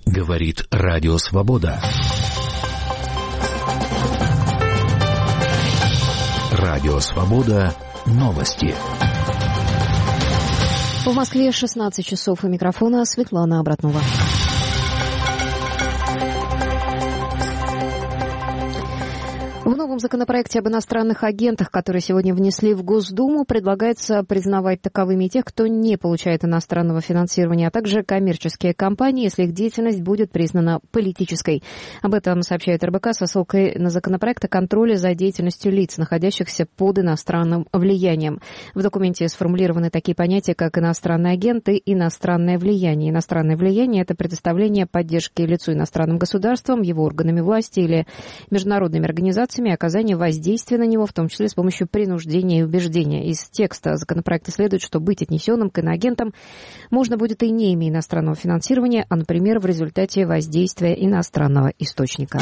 Говорит Радио Свобода. Радио Свобода. Новости. В Москве 16 часов. У микрофона Светлана Обратнова. В новом законопроекте об иностранных агентах, который сегодня внесли в Госдуму, предлагается признавать таковыми тех, кто не получает иностранного финансирования, а также коммерческие компании, если их деятельность будет признана политической. Об этом сообщает РБК со ссылкой на законопроект о контроле за деятельностью лиц, находящихся под иностранным влиянием. В документе сформулированы такие понятия, как иностранный агент и иностранное влияние. Иностранное влияние – это предоставление поддержки лицу иностранным государством, его органами власти или международными организациями, оказание воздействия на него, в том числе с помощью принуждения и убеждения. Из текста законопроекта следует, что быть отнесенным к иноагентам можно будет и не имея иностранного финансирования, а, например, в результате воздействия иностранного источника.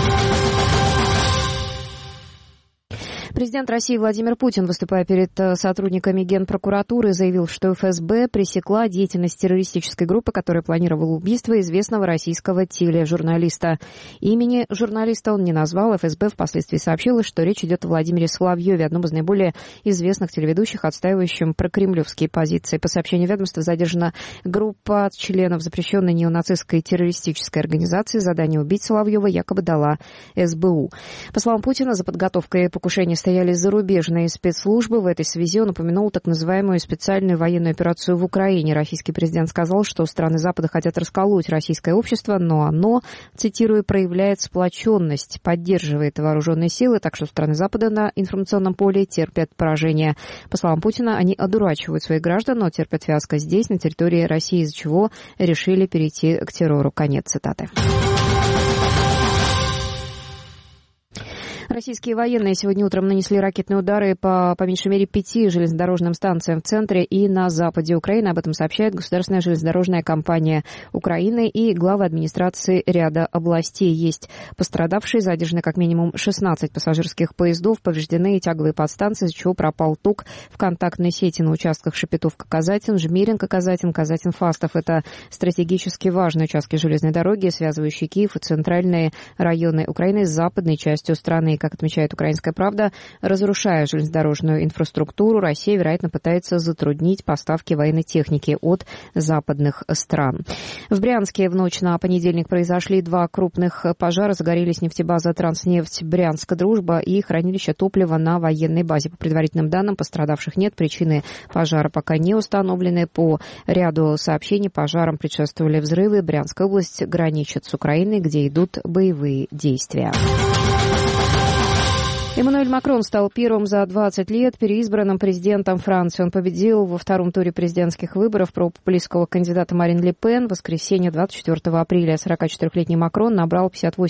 Президент России Владимир Путин, выступая перед сотрудниками Генпрокуратуры, заявил, что ФСБ пресекла деятельность террористической группы, которая планировала убийство известного российского тележурналиста. Имени журналиста он не назвал. ФСБ впоследствии сообщила, что речь идет о Владимире Соловьеве, одном из наиболее известных телеведущих, отстаивающим прокремлевские позиции. По сообщению ведомства, задержана группа членов запрещенной неонацистской террористической организации. Задание убить Соловьева якобы дала СБУ. По словам Путина, за подготовкой покушения стояли зарубежные спецслужбы. В этой связи он упомянул так называемую специальную военную операцию в Украине. Российский президент сказал, что страны Запада хотят расколоть российское общество, но оно, цитирую, проявляет сплоченность, поддерживает вооруженные силы, так что страны Запада на информационном поле терпят поражение. По словам Путина, они одурачивают своих граждан, но терпят фиаско здесь, на территории России, из-за чего решили перейти к террору. Конец цитаты. Российские военные сегодня утром нанесли ракетные удары по меньшей мере 5 железнодорожным станциям в центре и на западе Украины. Об этом сообщает Государственная железнодорожная компания Украины и главы администрации ряда областей. Есть пострадавшие, задержаны как минимум 16 пассажирских поездов, повреждены тяговые подстанции, из-за чего пропал ток в контактной сети на участках Шепетовка-Казатин, Жмеринка-Казатин, Казатин-Фастов. Это стратегически важные участки железной дороги, связывающие Киев и центральные районы Украины с западной частью страны. Как отмечает «Украинская правда», разрушая железнодорожную инфраструктуру, Россия, вероятно, пытается затруднить поставки военной техники от западных стран. В Брянске в ночь на понедельник произошли 2 крупных пожара. Загорелись нефтебаза «Транснефть», Брянская дружба и хранилище топлива на военной базе. По предварительным данным, пострадавших нет. Причины пожара пока не установлены. По ряду сообщений пожарам предшествовали взрывы. Брянская область граничит с Украиной, где идут боевые действия. Эммануэль Макрон стал первым за 20 лет переизбранным президентом Франции. Он победил во втором туре президентских выборов пропопулистского кандидата Марин Ле Пен в воскресенье 24 апреля. 44-летний Макрон набрал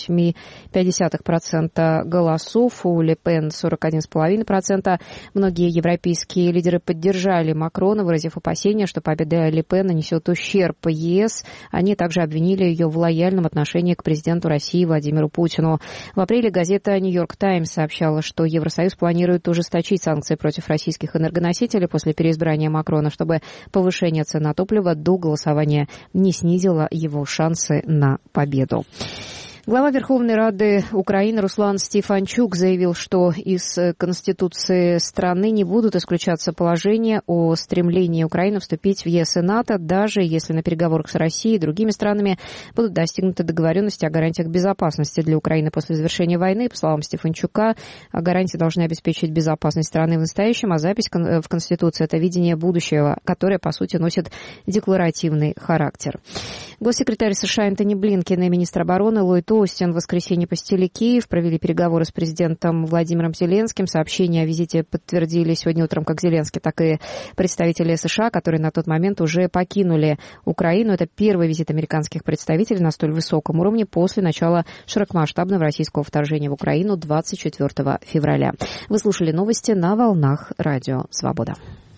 58,5% голосов, у Ле Пен 41,5%. Многие европейские лидеры поддержали Макрона, выразив опасения, что победа Ле Пен нанесет ущерб ЕС. Они также обвинили ее в лояльном отношении к президенту России Владимиру Путину. В апреле газета «Нью-Йорк Таймс» сообщала, что Евросоюз планирует ужесточить санкции против российских энергоносителей после переизбрания Макрона, чтобы повышение цен на топливо до голосования не снизило его шансы на победу. Глава Верховной Рады Украины Руслан Стефанчук заявил, что из Конституции страны не будут исключаться положения о стремлении Украины вступить в ЕС и НАТО, даже если на переговорах с Россией и другими странами будут достигнуты договоренности о гарантиях безопасности для Украины после завершения войны. По словам Стефанчука, гарантии должны обеспечить безопасность страны в настоящем, а запись в Конституции – это видение будущего, которое, по сути, носит декларативный характер. Госсекретарь США Энтони Блинкен и министр обороны Ллойд Остин в воскресенье посетили Киев, провели переговоры с президентом Владимиром Зеленским. Сообщения о визите подтвердили сегодня утром как Зеленский, так и представители США, которые на тот момент уже покинули Украину. Это первый визит американских представителей на столь высоком уровне после начала широкомасштабного российского вторжения в Украину 24 февраля. Вы слушали новости на волнах Радио Свобода.